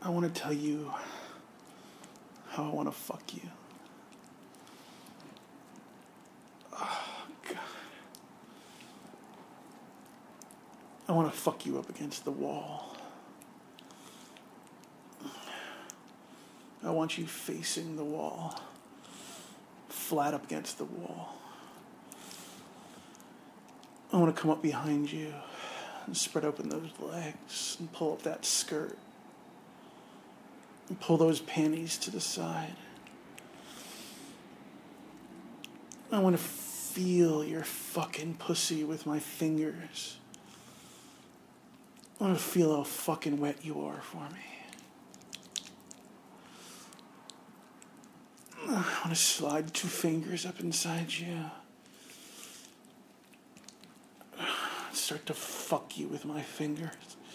want to tell you how I want to fuck you. Oh, God. I want to fuck you up against the wall. I want you facing the wall, flat up against the wall. I want to come up behind you and spread open those legs and pull up that skirt and pull those panties to the side. I want to feel your fucking pussy with my fingers. I want to feel how fucking wet you are for me. I want to slide 2 fingers up inside you. Start to fuck you with my fingers.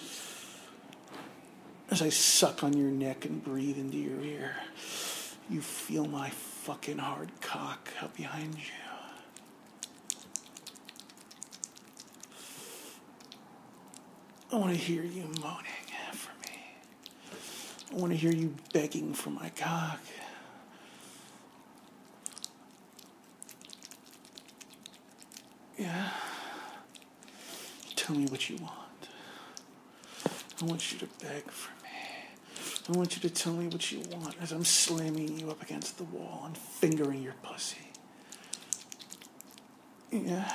As I suck on your neck and breathe into your ear, you feel my fucking hard cock out behind you. I want to hear you moaning for me. I want to hear you begging for my cock. Yeah. Tell me what you want. I want you to beg for me. I want you to tell me what you want as I'm slamming you up against the wall and fingering your pussy. Yeah.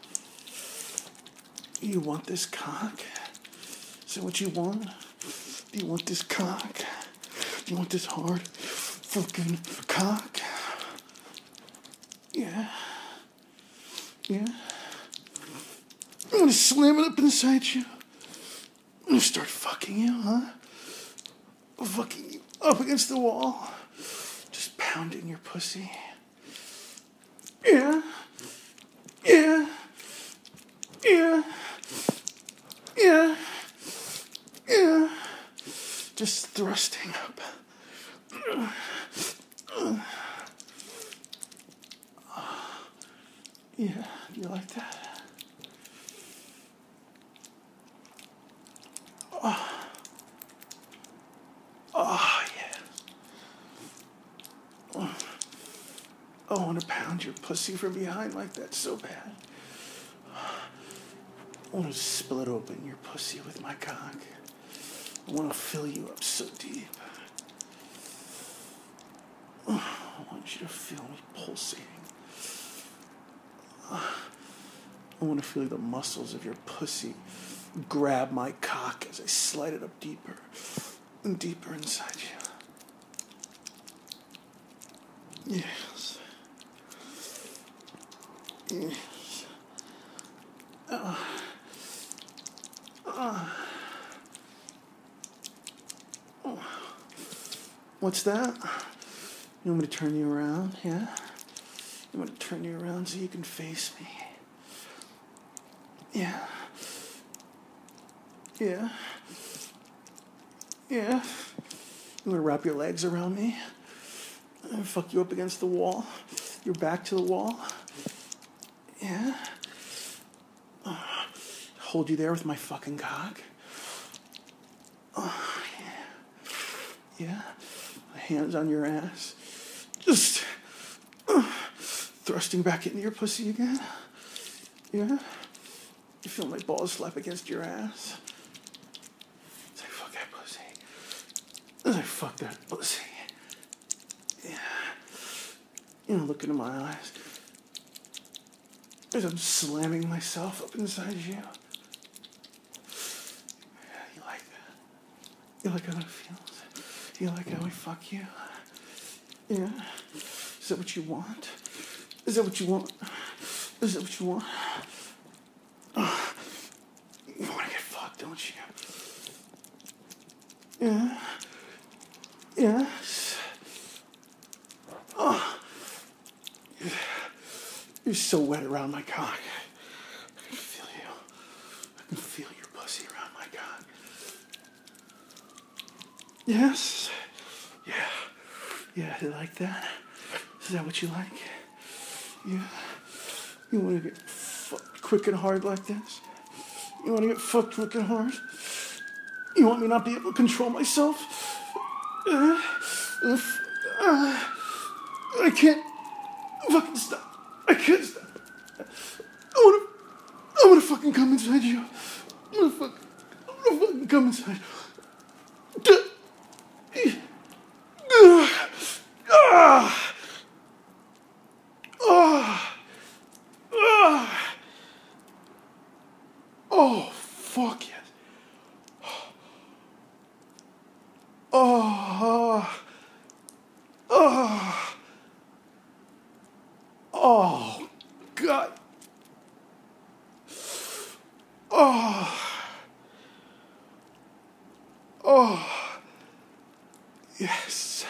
You want this cock? Is that what you want? Do you want this cock? Do you want this hard fucking cock? Yeah. Yeah. I'm gonna slam it up inside you. I'm gonna start fucking you, huh? Fucking you up against the wall. Just pounding your pussy. Yeah. Yeah. Yeah. Yeah. Yeah. Just thrusting up. Yeah, you like that? Oh, yeah. I want to pound your pussy from behind like that so bad. I want to split open your pussy with my cock. I want to fill you up so deep. I want you to feel me pulsating. I want to feel the muscles of your pussy grab my cock as I slide it up deeper and deeper inside you. Yes. Yes. What's that? You want me to turn you around? Yeah? You want me to turn you around so you can face me? Yeah. Yeah. Yeah. You want to wrap your legs around me and fuck you up against the wall? Your back to the wall? Yeah. Hold you there with my fucking cock? Oh, yeah. Yeah. My hands on your ass. Just thrusting back into your pussy again? Yeah. You feel my balls slap against your ass? As I fuck that pussy. As I fuck that pussy. Yeah. You know, look into my eyes. As I'm slamming myself up inside you. Yeah, you like that? You like how it feels? You like how I fuck you? Yeah. Is that what you want? Is that what you want? Is that what you want? You want to get fucked, don't you? Yeah. Yes. Oh. You're so wet around my cock. I can feel you. I can feel your pussy around my cock. Yes. Yeah. Yeah, you like that? Is that what you like? Yeah. You want to get fucked quick and hard like this? You want to get fucked quick and hard? You want me not be able to control myself I can't fucking stop. I can't stop. I wanna fucking come inside you. I wanna fucking come inside. Oh, fuck yes. Oh, oh, oh, God. Oh, oh, yes.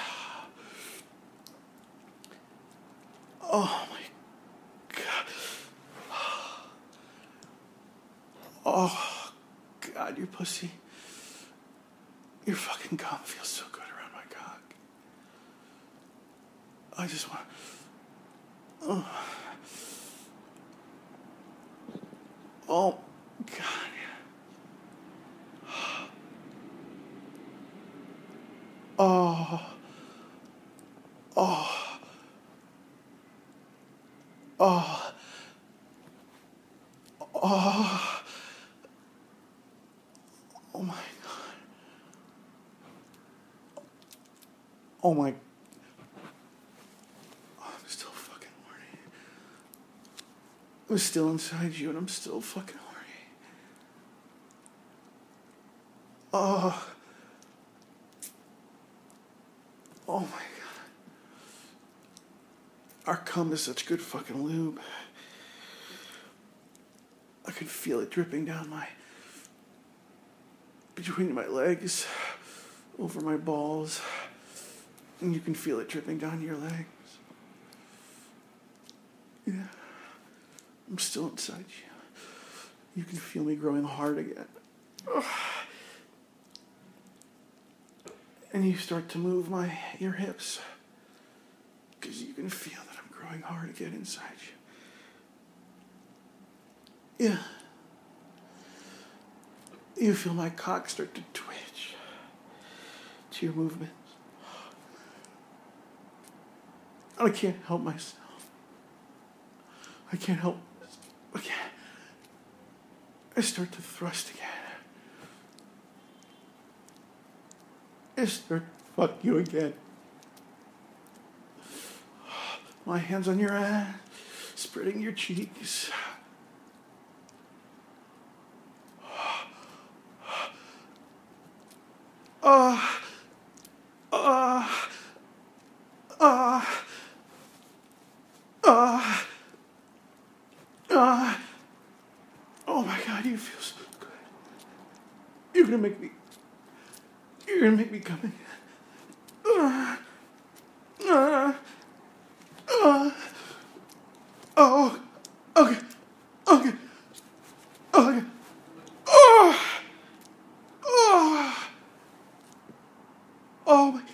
Oh, my God. Oh, God, your pussy. Your fucking cum feels so good around my cock. I just want. Oh, oh God. Oh, oh, oh, oh, oh my God. Oh my. Oh, I'm still fucking horny. I'm still inside you and I'm still fucking horny. Oh, oh my God. Our cum is such good fucking lube. I can feel it dripping down between my legs, over my balls, and you can feel it dripping down your legs. Yeah, I'm still inside you. You can feel me growing hard again. And you start to move your hips, because you can feel that I'm growing hard again inside you. Yeah. You feel my cock start to twitch to your movements. I can't help myself. I can't help. I can't. I start to thrust again. I start to fuck you again. My hands on your ass, spreading your cheeks. Oh my God, you feel so good. You're gonna make me come in. Oh, okay, okay, okay. Oh, oh, oh my,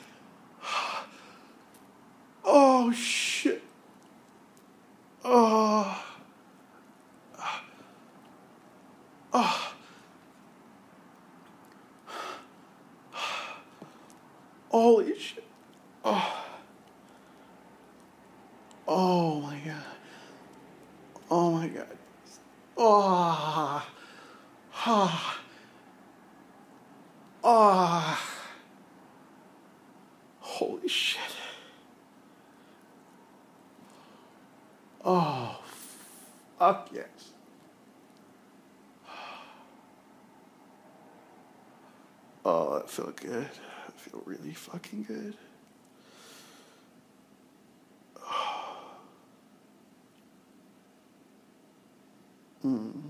oh shit. Oh, oh, holy shit. Oh, oh my God. Oh my God. Oh, oh, oh, holy shit. Oh, fuck yes. Oh, that felt good. I feel really fucking good. Oh.